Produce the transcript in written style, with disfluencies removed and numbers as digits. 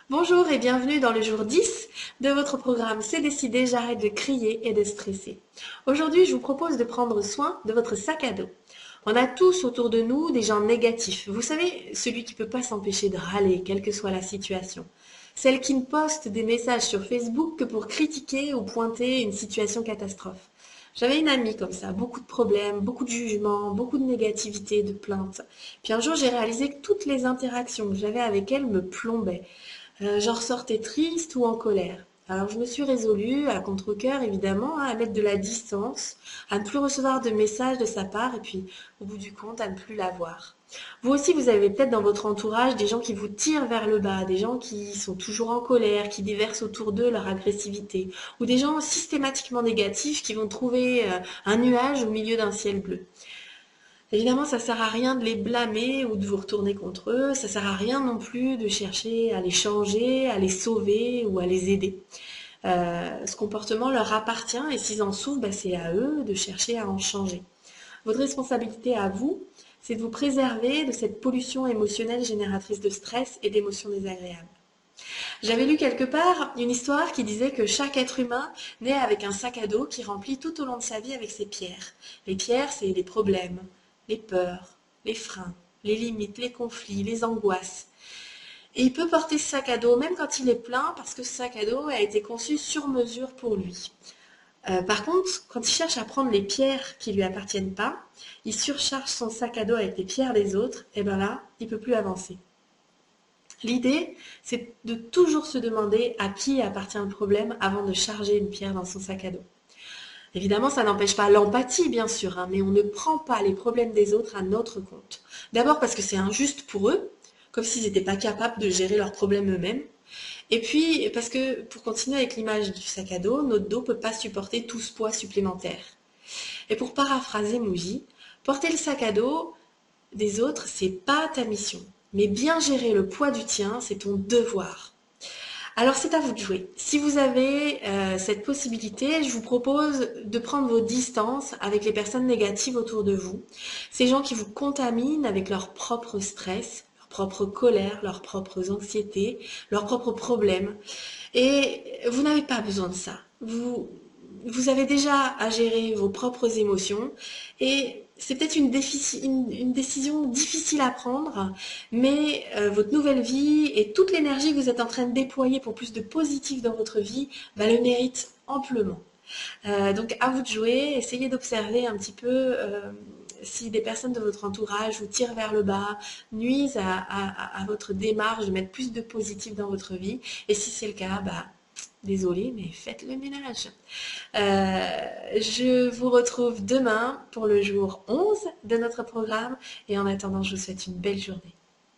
Bonjour et bienvenue dans le jour 10 de votre programme C'est décidé, j'arrête de crier et de stresser. Aujourd'hui, je vous propose de prendre soin de votre sac à dos. On a tous autour de nous des gens négatifs. Vous savez, celui qui ne peut pas s'empêcher de râler, quelle que soit la situation. Celle qui ne poste des messages sur Facebook que pour critiquer ou pointer une situation catastrophe. J'avais une amie comme ça, beaucoup de problèmes, beaucoup de jugements, beaucoup de négativité, de plaintes. Puis un jour, j'ai réalisé que toutes les interactions que j'avais avec elle me plombaient. J'en ressortais triste ou en colère. Alors je me suis résolue, à contre-cœur évidemment, à mettre de la distance, à ne plus recevoir de messages de sa part et puis au bout du compte à ne plus la voir. Vous aussi, vous avez peut-être dans votre entourage des gens qui vous tirent vers le bas, des gens qui sont toujours en colère, qui déversent autour d'eux leur agressivité, ou des gens systématiquement négatifs qui vont trouver un nuage au milieu d'un ciel bleu. Évidemment, ça sert à rien de les blâmer ou de vous retourner contre eux. Ça sert à rien non plus de chercher à les changer, à les sauver ou à les aider. Ce comportement leur appartient et s'ils en souffrent, bah, c'est à eux de chercher à en changer. Votre responsabilité à vous, c'est de vous préserver de cette pollution émotionnelle génératrice de stress et d'émotions désagréables. J'avais lu quelque part une histoire qui disait que chaque être humain naît avec un sac à dos qui remplit tout au long de sa vie avec ses pierres. Les pierres, c'est les problèmes, les peurs, les freins, les limites, les conflits, les angoisses. Et il peut porter ce sac à dos même quand il est plein parce que ce sac à dos a été conçu sur mesure pour lui. Par contre, quand il cherche à prendre les pierres qui lui appartiennent pas, il surcharge son sac à dos avec les pierres des autres, et ben là, il peut plus avancer. L'idée, c'est de toujours se demander à qui appartient le problème avant de charger une pierre dans son sac à dos. Évidemment, ça n'empêche pas l'empathie, bien sûr, hein, mais on ne prend pas les problèmes des autres à notre compte. D'abord parce que c'est injuste pour eux, comme s'ils n'étaient pas capables de gérer leurs problèmes eux-mêmes. Et puis, parce que, pour continuer avec l'image du sac à dos, notre dos ne peut pas supporter tout ce poids supplémentaire. Et pour paraphraser Mouji, porter le sac à dos des autres, c'est pas ta mission. Mais bien gérer le poids du tien, c'est ton devoir. Alors c'est à vous de jouer. Si vous avez cette possibilité, je vous propose de prendre vos distances avec les personnes négatives autour de vous. Ces gens qui vous contaminent avec leur propre stress, leur propre colère, leurs propres anxiétés, leurs propres problèmes. Et vous n'avez pas besoin de ça. Vous avez déjà à gérer vos propres émotions et c'est peut-être une décision difficile à prendre, mais votre nouvelle vie et toute l'énergie que vous êtes en train de déployer pour plus de positif dans votre vie, bah, le mérite amplement. Donc à vous de jouer, essayez d'observer un petit peu si des personnes de votre entourage vous tirent vers le bas, nuisent à votre démarche de mettre plus de positif dans votre vie. Et si c'est le cas, bah, désolé, mais faites le ménage. Je vous retrouve demain pour le jour 11 de notre programme et en attendant, je vous souhaite une belle journée.